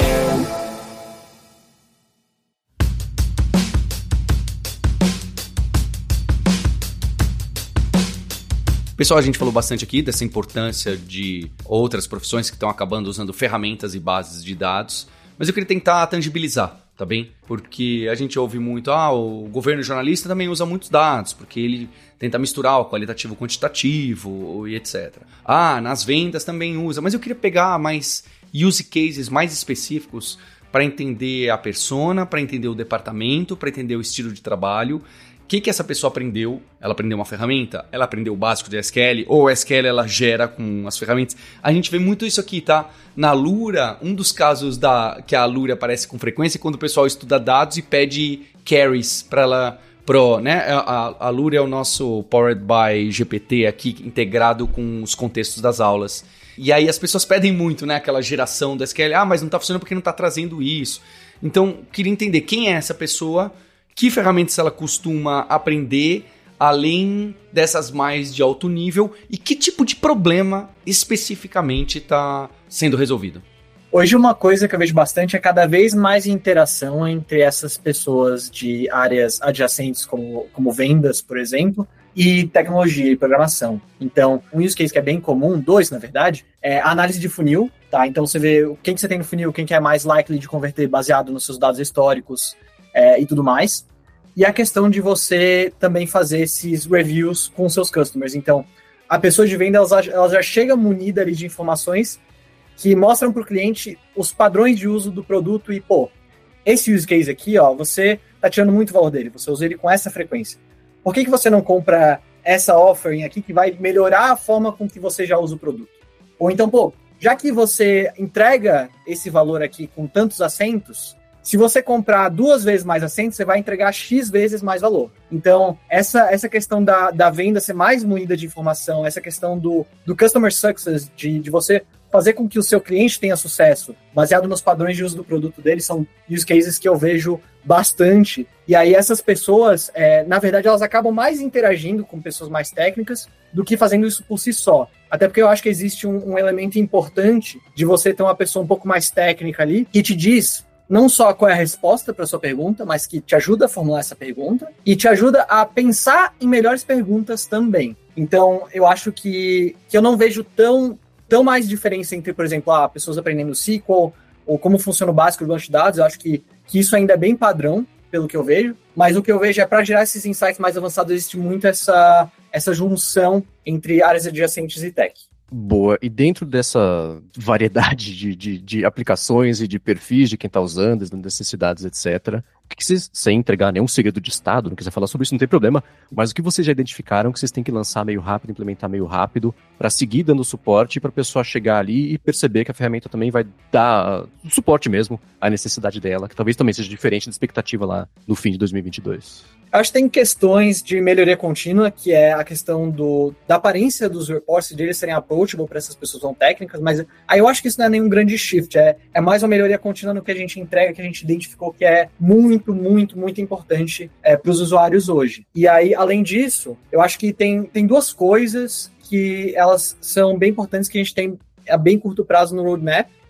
Pessoal, a gente falou bastante aqui dessa importância de outras profissões que estão acabando usando ferramentas e bases de dados, mas eu queria tentar tangibilizar, tá bem? Porque a gente ouve muito, ah, o governo jornalista também usa muitos dados, porque ele tenta misturar o qualitativo com o quantitativo e etcétera. Ah, nas vendas também usa, mas eu queria pegar mais use cases mais específicos para entender a persona, para entender o departamento, para entender o estilo de trabalho. O que, que essa pessoa aprendeu? Ela aprendeu uma ferramenta? Ela aprendeu o básico de S Q L? Ou S Q L ela gera com as ferramentas? A gente vê muito isso aqui, tá? Na Alura, um dos casos da, que a Alura aparece com frequência é quando o pessoal estuda dados e pede queries para ela... Pro, né? A, a Alura é o nosso Powered by G P T aqui, integrado com os contextos das aulas. E aí as pessoas pedem muito, né? Aquela geração do S Q L. Ah, mas não tá funcionando porque não tá trazendo isso. Então, queria entender quem é essa pessoa... Que ferramentas ela costuma aprender, além dessas mais de alto nível, e que tipo de problema especificamente está sendo resolvido? Hoje uma coisa que eu vejo bastante é cada vez mais interação entre essas pessoas de áreas adjacentes, como, como vendas, por exemplo, e tecnologia e programação. Então, um use case que é bem comum, dois na verdade, é a análise de funil, tá? Então você vê quem que você tem no funil, quem que é mais likely de converter baseado nos seus dados históricos, É, e tudo mais. E a questão de você também fazer esses reviews com seus customers. Então, a pessoa de venda, ela, ela já chega munida ali de informações que mostram para o cliente os padrões de uso do produto e, pô, esse use case aqui, ó, você está tirando muito valor dele, você usa ele com essa frequência. Por que, que você não compra essa offering aqui que vai melhorar a forma com que você já usa o produto? Ou então, pô, já que você entrega esse valor aqui com tantos assentos, se você comprar duas vezes mais assentos, você vai entregar X vezes mais valor. Então, essa, essa questão da, da venda ser mais munida de informação, essa questão do, do customer success, de, de você fazer com que o seu cliente tenha sucesso, baseado nos padrões de uso do produto dele, são use cases que eu vejo bastante. E aí essas pessoas, é, na verdade, elas acabam mais interagindo com pessoas mais técnicas do que fazendo isso por si só. Até porque eu acho que existe um, um elemento importante de você ter uma pessoa um pouco mais técnica ali, que te diz não só qual é a resposta para a sua pergunta, mas que te ajuda a formular essa pergunta e te ajuda a pensar em melhores perguntas também. Então, eu acho que, que eu não vejo tão, tão mais diferença entre, por exemplo, ah, pessoas aprendendo S Q L ou como funciona o básico do banco de dados. Eu acho que, que isso ainda é bem padrão, pelo que eu vejo, mas o que eu vejo é para gerar esses insights mais avançados, existe muito essa, essa junção entre áreas adjacentes e tech. Boa, e dentro dessa variedade de, de, de aplicações e de perfis de quem está usando, as necessidades, etcétera, o que vocês, sem entregar nenhum segredo de estado, não quiser falar sobre isso, não tem problema, mas o que vocês já identificaram que vocês têm que lançar meio rápido, implementar meio rápido, para seguir dando suporte para a pessoa chegar ali e perceber que a ferramenta também vai dar suporte mesmo à necessidade dela, que talvez também seja diferente da expectativa lá no fim de dois mil e vinte e dois. Acho que tem questões de melhoria contínua, que é a questão do, da aparência dos reports, de eles serem approachable para essas pessoas não técnicas, mas aí eu acho que isso não é nenhum grande shift, é, é mais uma melhoria contínua no que a gente entrega, que a gente identificou que é muito, muito, muito importante é, para os usuários hoje. E aí, além disso, eu acho que tem, tem duas coisas que elas são bem importantes que a gente tem a bem curto prazo no roadmap,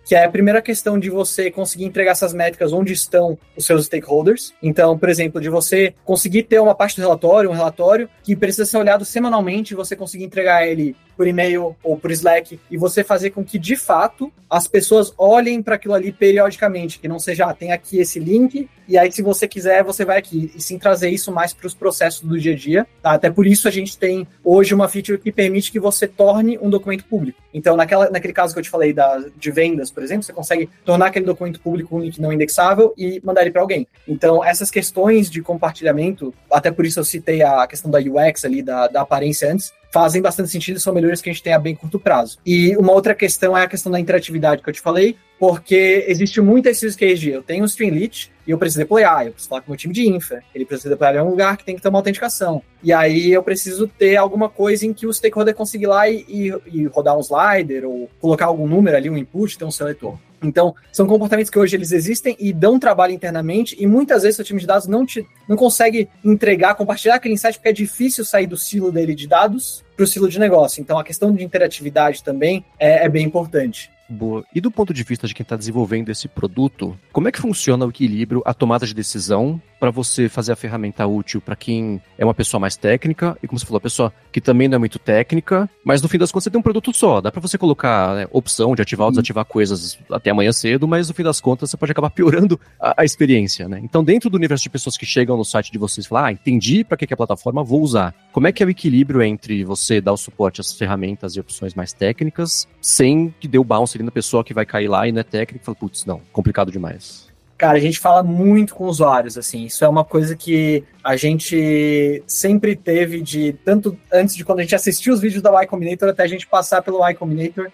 que é a primeira questão de você conseguir entregar essas métricas onde estão os seus stakeholders. Então, por exemplo, de você conseguir ter uma parte do relatório, um relatório que precisa ser olhado semanalmente, você conseguir entregar ele por e-mail ou por Slack, e você fazer com que, de fato, as pessoas olhem para aquilo ali periodicamente, que não seja, ah, tem aqui esse link, e aí se você quiser, você vai aqui, e sim trazer isso mais para os processos do dia a dia, tá? Até por isso a gente tem hoje uma feature que permite que você torne um documento público. Então, naquela, naquele caso que eu te falei da, de vendas, por exemplo, você consegue tornar aquele documento público um link não indexável e mandar ele para alguém. Então, essas questões de compartilhamento, até por isso eu citei a questão da U X ali, da, da aparência antes, fazem bastante sentido e são melhores que a gente tem a bem curto prazo. E uma outra questão é a questão da interatividade que eu te falei, porque existe muito esse use case de eu tenho um Streamlit e eu preciso deployar, eu preciso falar com o meu time de infra, ele precisa deployar em um lugar que tem que ter uma autenticação. E aí eu preciso ter alguma coisa em que o stakeholder consiga ir lá e, e, e rodar um slider ou colocar algum número ali, um input, ter um seletor. Então, são comportamentos que hoje eles existem e dão trabalho internamente, e muitas vezes o time de dados não, te, não consegue entregar, compartilhar aquele insight, porque é difícil sair do silo dele de dados para o silo de negócio. Então, a questão de interatividade também é, é bem importante. Boa. E do ponto de vista de quem está desenvolvendo esse produto, como é que funciona o equilíbrio, a tomada de decisão para você fazer a ferramenta útil para quem é uma pessoa mais técnica e, como você falou, a pessoa que também não é muito técnica, mas no fim das contas você tem um produto só, dá para você colocar, né, opção de ativar ou desativar coisas até amanhã cedo, mas no fim das contas você pode acabar piorando a, a experiência, né? Então, dentro do universo de pessoas que chegam no site de vocês e falam, ah, entendi para que, que é a plataforma, vou usar. Como é que é o equilíbrio entre você dar o suporte às ferramentas e opções mais técnicas, sem que dê o bounce ali na pessoa que vai cair lá e não é técnica e fala, putz, não, complicado demais. Cara, a gente fala muito com usuários, assim, isso é uma coisa que a gente sempre teve de, tanto antes de quando a gente assistia os vídeos da Y Combinator até a gente passar pelo Y Combinator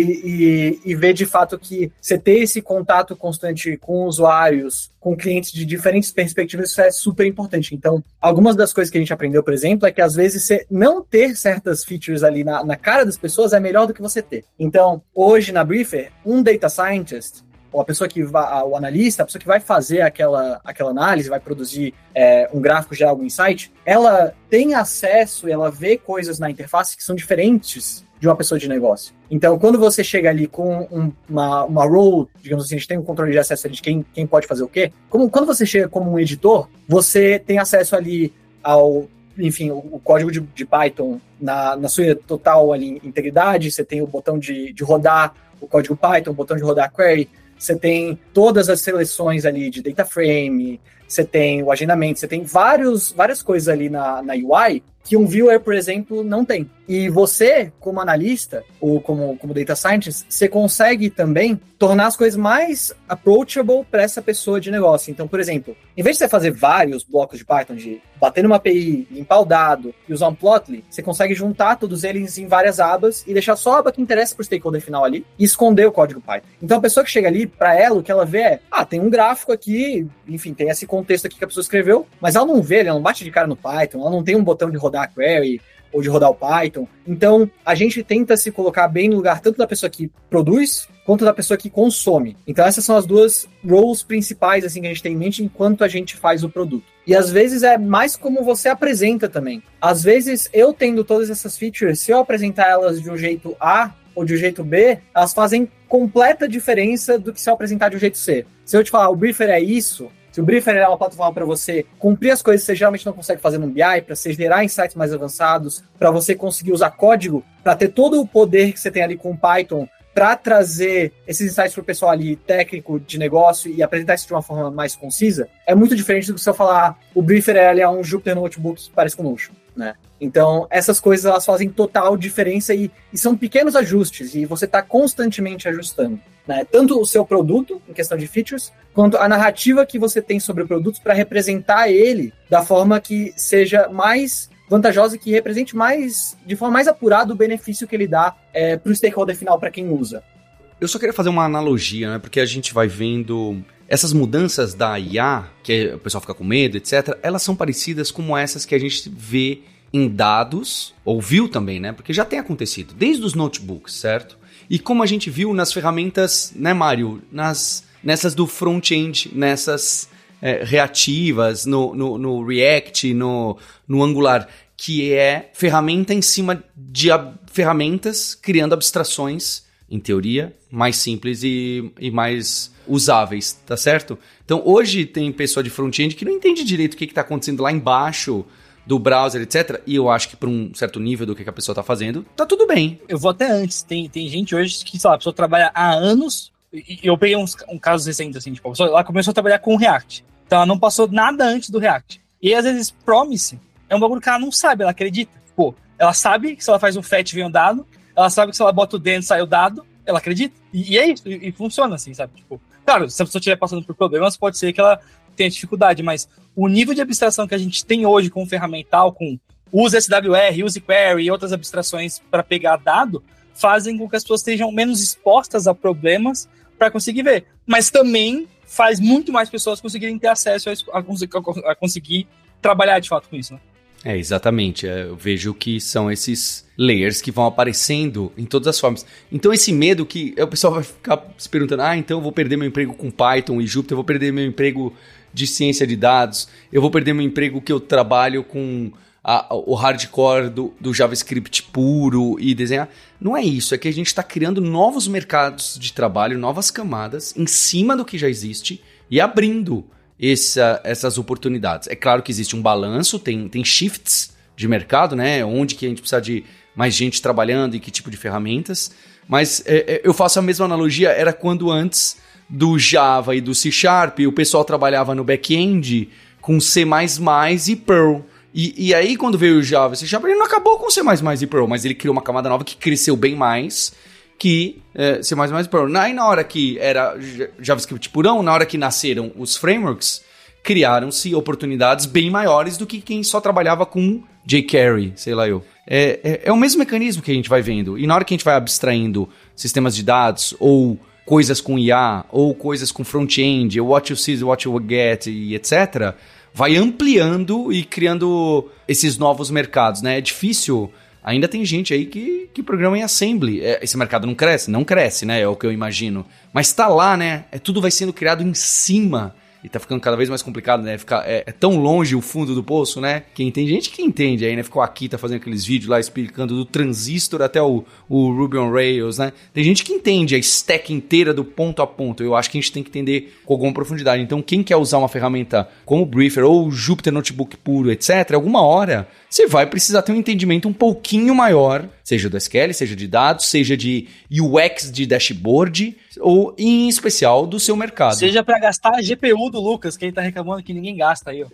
e, e, e ver de fato que você ter esse contato constante com usuários, com clientes de diferentes perspectivas, isso é super importante. Então, algumas das coisas que a gente aprendeu, por exemplo, é que às vezes você não ter certas features ali na, na cara das pessoas é melhor do que você ter. Então, hoje na Briefer, um data scientist, ou a pessoa que vai, o analista, a pessoa que vai fazer aquela, aquela análise, vai produzir é, um gráfico, gerar algum insight, ela tem acesso, ela vê coisas na interface que são diferentes de uma pessoa de negócio. Então, quando você chega ali com um, uma, uma role, digamos assim, a gente tem um controle de acesso ali de quem, quem pode fazer o quê, como, quando você chega como um editor, você tem acesso ali ao, enfim, o, o código de, de Python na, na sua total ali, integridade, você tem o botão de, de rodar o código Python, o botão de rodar a query, você tem todas as seleções ali de data frame, você tem o agendamento, você tem vários, várias coisas ali na, na U I que um viewer, por exemplo, não tem. E você, como analista, ou como, como data scientist, você consegue também tornar as coisas mais approachable para essa pessoa de negócio. Então, por exemplo, em vez de você fazer vários blocos de Python, de bater numa A P I, limpar o dado e usar um Plotly, você consegue juntar todos eles em várias abas e deixar só a aba que interessa para o stakeholder final ali e esconder o código Python. Então, a pessoa que chega ali, para ela, o que ela vê é, ah, tem um gráfico aqui, enfim, tem esse contexto aqui que a pessoa escreveu, mas ela não vê, ela não bate de cara no Python, ela não tem um botão de rodar a query ou de rodar o Python. Então, a gente tenta se colocar bem no lugar tanto da pessoa que produz, quanto da pessoa que consome. Então, essas são as duas roles principais assim, que a gente tem em mente enquanto a gente faz o produto. E, às vezes, é mais como você apresenta também. Às vezes, eu tendo todas essas features, se eu apresentar elas de um jeito A ou de um jeito B, elas fazem completa diferença do que se eu apresentar de um jeito C. Se eu te falar, o Briefer é isso, se o Briefer é uma plataforma para você cumprir as coisas que você geralmente não consegue fazer no B I, para você gerar insights mais avançados, para você conseguir usar código, para ter todo o poder que você tem ali com o Python, para trazer esses insights para o pessoal ali técnico de negócio e apresentar isso de uma forma mais concisa, é muito diferente do que se eu falar o Briefer é um Jupyter Notebook que parece com o Notion, né? Então, essas coisas elas fazem total diferença e, e são pequenos ajustes e você está constantemente ajustando, né? Tanto o seu produto, em questão de features, quanto a narrativa que você tem sobre o produto para representar ele da forma que seja mais vantajosa e que represente mais, de forma mais apurada o benefício que ele dá é, para o stakeholder final, para quem usa. Eu só queria fazer uma analogia, né? Porque a gente vai vendo essas mudanças da I A, que o pessoal fica com medo, etcétera, elas são parecidas como essas que a gente vê em dados, ou viu também, né? Porque já tem acontecido, desde os notebooks, certo? E como a gente viu nas ferramentas, né, Mário? Nas, nessas do front-end, nessas é, reativas, no, no, no React, no, no Angular, que é ferramenta em cima de ab- ferramentas, criando abstrações em teoria, mais simples e, e mais usáveis, tá certo? Então, hoje tem pessoa de front-end que não entende direito o que está acontecendo lá embaixo do browser, etcétera. E eu acho que para um certo nível do que a pessoa está fazendo, tá tudo bem. Eu vou até antes. Tem, tem gente hoje que, sei lá, a pessoa trabalha há anos, e eu peguei uns um casos recentes, assim, tipo, a pessoa, ela começou a trabalhar com React. Então, ela não passou nada antes do React. E às vezes, Promise é um bagulho que ela não sabe, ela acredita. Pô, ela sabe que se ela faz um fetch vem um dado, ela sabe que se ela bota o dentro sai o dado, ela acredita. E, e é isso, e, e funciona assim, sabe? Tipo, claro, se a pessoa estiver passando por problemas, pode ser que ela tenha dificuldade, mas o nível de abstração que a gente tem hoje com o ferramental, com use S W R, use query e outras abstrações para pegar dado, fazem com que as pessoas estejam menos expostas a problemas para conseguir ver. Mas também faz muito mais pessoas conseguirem ter acesso a, a, a conseguir trabalhar de fato com isso, né? É, exatamente. Eu vejo que são esses layers que vão aparecendo em todas as formas. Então, esse medo que o pessoal vai ficar se perguntando, ah, então eu vou perder meu emprego com Python e Jupyter, eu vou perder meu emprego de ciência de dados, eu vou perder meu emprego que eu trabalho com a, o hardcore do, do JavaScript puro e desenhar. Não é isso, é que a gente está criando novos mercados de trabalho, novas camadas em cima do que já existe e abrindo Essa, essas oportunidades. É claro que existe um balanço, tem, tem shifts de mercado, né? Onde que a gente precisa de mais gente trabalhando e que tipo de ferramentas. Mas é, é, eu faço a mesma analogia, era quando antes do Java e do C Sharp, o pessoal trabalhava no back-end com C mais mais e Perl. E, e aí quando veio o Java e C Sharp, ele não acabou com C mais mais e Perl, mas ele criou uma camada nova que cresceu bem mais que é, C mais mais e Perl. Aí na hora que era JavaScript purão, na hora que nasceram os frameworks, criaram-se oportunidades bem maiores do que quem só trabalhava com jQuery, sei lá eu. É, é, é o mesmo mecanismo que a gente vai vendo. E na hora que a gente vai abstraindo sistemas de dados, ou coisas com I A, ou coisas com front-end, what you see, what you get, e etcétera, vai ampliando e criando esses novos mercados, né? É difícil. Ainda tem gente aí que, que programa em Assembly. É, esse mercado não cresce? Não cresce, né? É o que eu imagino. Mas tá lá, né? É, tudo vai sendo criado em cima. E tá ficando cada vez mais complicado, né? Fica, é, é tão longe o fundo do poço, né? Quem tem gente que entende aí, né? Ficou aqui, tá fazendo aqueles vídeos lá explicando do transistor até o, o Ruby on Rails, né? Tem gente que entende a stack inteira do ponto a ponto. Eu acho que a gente tem que entender com alguma profundidade. Então, quem quer usar uma ferramenta como o Briefer ou o Jupyter Notebook puro, etcétera, alguma hora você vai precisar ter um entendimento um pouquinho maior, seja do S Q L, seja de dados, seja de U X de dashboard, ou em especial do seu mercado. Seja para gastar a G P U do Lucas, que ele tá reclamando que ninguém gasta aí, ó.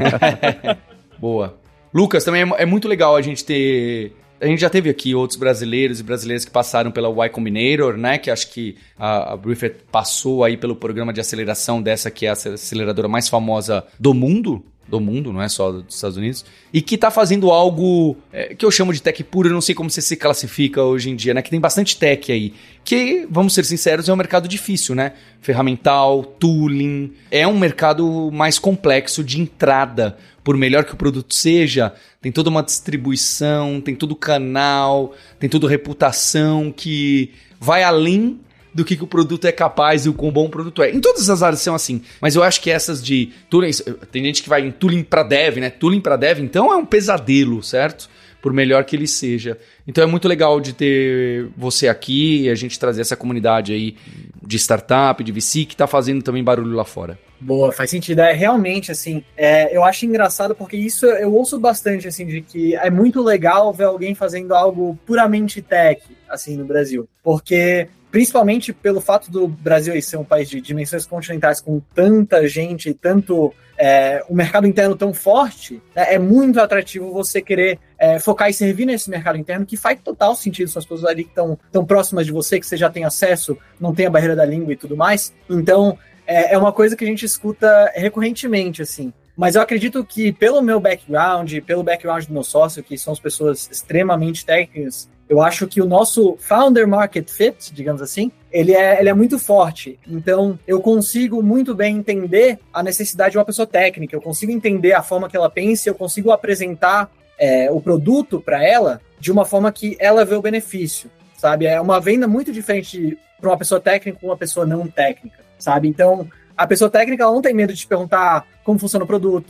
Boa. Lucas, também é, é muito legal a gente ter... A gente já teve aqui outros brasileiros e brasileiras que passaram pela Y Combinator, né? Que acho que a, a Briefer passou aí pelo programa de aceleração dessa, que é a aceleradora mais famosa do mundo, do mundo, não é só dos Estados Unidos, e que está fazendo algo é, que eu chamo de tech puro, eu não sei como você se classifica hoje em dia, né? Que tem bastante tech aí, que, vamos ser sinceros, é um mercado difícil, né? Ferramental, tooling, é um mercado mais complexo de entrada, por melhor que o produto seja, tem toda uma distribuição, tem todo canal, tem toda reputação que vai além do que, que o produto é capaz e o quão bom o produto é. Em todas as áreas são assim, mas eu acho que essas de tooling, tem gente que vai em tooling para dev, né? Tooling para dev, então é um pesadelo, certo? Por melhor que ele seja. Então é muito legal de ter você aqui e a gente trazer essa comunidade aí de startup, de V C, que tá fazendo também barulho lá fora. Boa, faz sentido. É realmente, assim, é, eu acho engraçado porque isso eu ouço bastante, assim, de que é muito legal ver alguém fazendo algo puramente tech, assim, no Brasil. Porque, principalmente pelo fato do Brasil ser um país de dimensões continentais com tanta gente e tanto é, um mercado interno tão forte, né, é muito atrativo você querer é, focar e servir nesse mercado interno, que faz total sentido, são as pessoas ali que estão tão próximas de você, que você já tem acesso, não tem a barreira da língua e tudo mais. Então, é, é uma coisa que a gente escuta recorrentemente, assim. Mas eu acredito que pelo meu background, pelo background do meu sócio, que são as pessoas extremamente técnicas, eu acho que o nosso founder market fit, digamos assim, ele é, ele é muito forte. Então, eu consigo muito bem entender a necessidade de uma pessoa técnica, eu consigo entender a forma que ela pensa, eu consigo apresentar é, o produto para ela de uma forma que ela vê o benefício, sabe? É uma venda muito diferente para uma pessoa técnica com uma pessoa não técnica, sabe? Então, a pessoa técnica ela não tem medo de te perguntar como funciona o produto,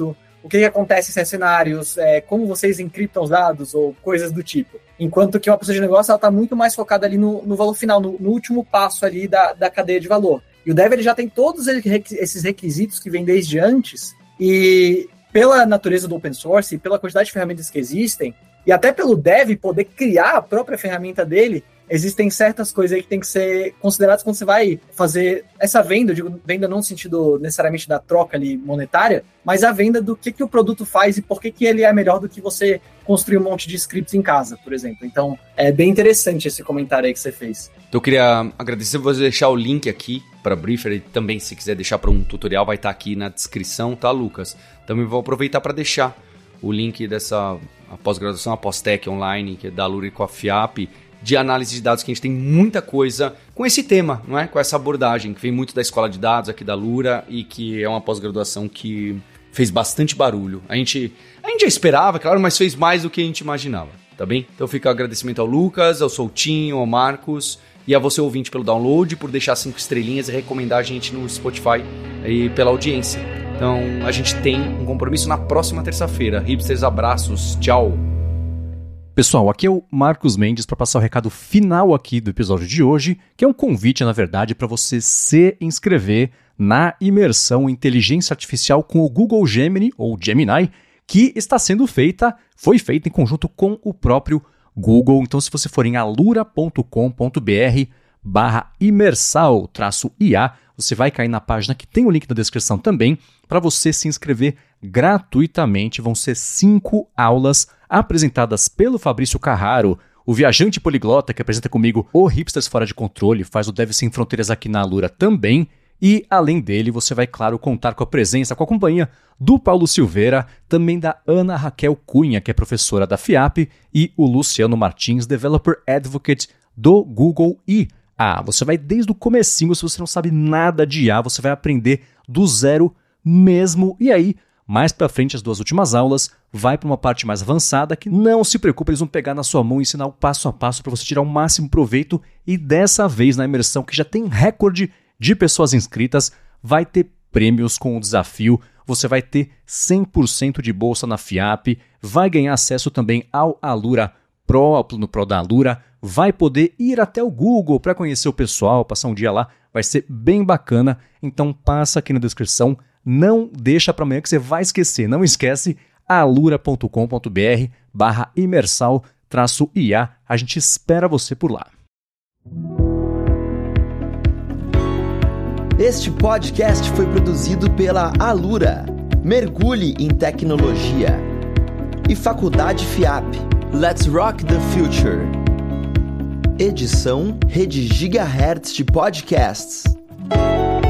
o que, que acontece em cenários, é, como vocês encriptam os dados ou coisas do tipo. Enquanto que uma pessoa de negócio ela está muito mais focada ali no, no valor final, no, no último passo ali da, da cadeia de valor. E o Dev ele já tem todos esses requisitos que vêm desde antes, e pela natureza do open source, pela quantidade de ferramentas que existem, e até pelo Dev poder criar a própria ferramenta dele, existem certas coisas aí que tem que ser consideradas quando você vai fazer essa venda, eu digo venda não no sentido necessariamente da troca ali monetária, mas a venda do que, que o produto faz e por que, que ele é melhor do que você construir um monte de scripts em casa, por exemplo. Então, é bem interessante esse comentário aí que você fez. Então, eu queria agradecer, vou deixar o link aqui para Briefer, e também se quiser deixar para um tutorial, vai estar aqui na descrição, tá, Lucas? Também vou aproveitar para deixar o link dessa pós-graduação, a pós-tech online, que é da Alura e com a FIAP, de análise de dados, que a gente tem muita coisa com esse tema, não é? Com essa abordagem, que vem muito da escola de dados aqui da Alura e que é uma pós-graduação que fez bastante barulho. A gente, a gente já esperava, claro, mas fez mais do que a gente imaginava, tá bem? Então fica o agradecimento ao Lucas, ao Soutinho, ao Marcos e a você ouvinte pelo download, por deixar cinco estrelinhas e recomendar a gente no Spotify e pela audiência. Então a gente tem um compromisso na próxima terça-feira. Hipsters, abraços, tchau! Pessoal, aqui é o Marcos Mendes para passar o recado final aqui do episódio de hoje, que é um convite, na verdade, para você se inscrever na imersão Inteligência Artificial com o Google Gemini, ou Gemini, que está sendo feita, foi feita em conjunto com o próprio Google. Então, se você for em alura ponto com ponto br barra imersal traço I A, você vai cair na página que tem o link na descrição também, para você se inscrever gratuitamente. Vão ser cinco aulas apresentadas pelo Fabrício Carraro, o viajante poliglota que apresenta comigo o Hipsters Fora de Controle, faz o Dev Sem Fronteiras aqui na Alura também. E, além dele, você vai, claro, contar com a presença, com a companhia do Paulo Silveira, também da Ana Raquel Cunha, que é professora da FIAP, e o Luciano Martins, Developer Advocate do Google I A. Você vai desde o comecinho, se você não sabe nada de I A, você vai aprender do zero mesmo. E aí, mais pra frente, as duas últimas aulas, vai para uma parte mais avançada que não se preocupe, eles vão pegar na sua mão e ensinar o passo a passo para você tirar o máximo proveito. E dessa vez, na imersão, que já tem recorde de pessoas inscritas, vai ter prêmios com o desafio, você vai ter cem por cento de bolsa na FIAP, vai ganhar acesso também ao Alura Pro, ao plano Pro da Alura, vai poder ir até o Google para conhecer o pessoal, passar um dia lá, vai ser bem bacana. Então passa aqui na descrição, não deixa para amanhã que você vai esquecer, não esquece, alura ponto com ponto br barra imersal traço I A, a gente espera você por lá. Este podcast foi produzido pela Alura, Mergulhe em Tecnologia, e Faculdade FIAP. Let's Rock the Future. Edição Rede Gigahertz de Podcasts.